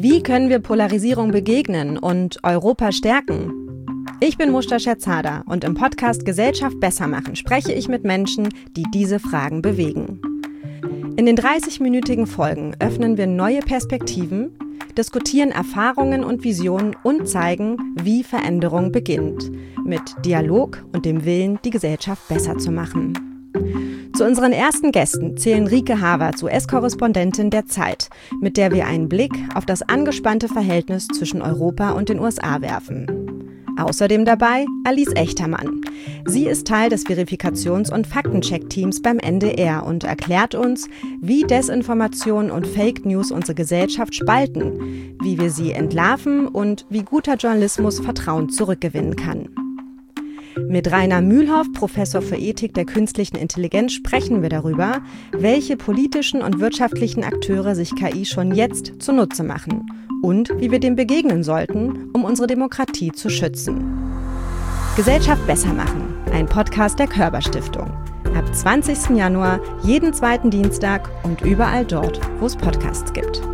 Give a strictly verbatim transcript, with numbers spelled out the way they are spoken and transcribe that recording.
Wie können wir Polarisierung begegnen und Europa stärken? Ich bin Mushta Scherzada und im Podcast Gesellschaft besser machen spreche ich mit Menschen, die diese Fragen bewegen. In den dreißig-minütigen Folgen öffnen wir neue Perspektiven, diskutieren Erfahrungen und Visionen und zeigen, wie Veränderung beginnt, mit Dialog und dem Willen, die Gesellschaft besser zu machen. Zu unseren ersten Gästen zählen Rike Havertz, U S-Korrespondentin der Zeit, mit der wir einen Blick auf das angespannte Verhältnis zwischen Europa und den U S A werfen. Außerdem dabei Alice Echtermann. Sie ist Teil des Verifikations- und Faktencheck-Teams beim N D R und erklärt uns, wie Desinformation und Fake News unsere Gesellschaft spalten, wie wir sie entlarven und wie guter Journalismus Vertrauen zurückgewinnen kann. Mit Rainer Mühlhoff, Professor für Ethik der künstlichen Intelligenz, sprechen wir darüber, welche politischen und wirtschaftlichen Akteure sich K I schon jetzt zunutze machen und wie wir dem begegnen sollten, um unsere Demokratie zu schützen. Gesellschaft besser machen, ein Podcast der Körber Stiftung. Ab zwanzigsten Januar, jeden zweiten Dienstag und überall dort, wo es Podcasts gibt.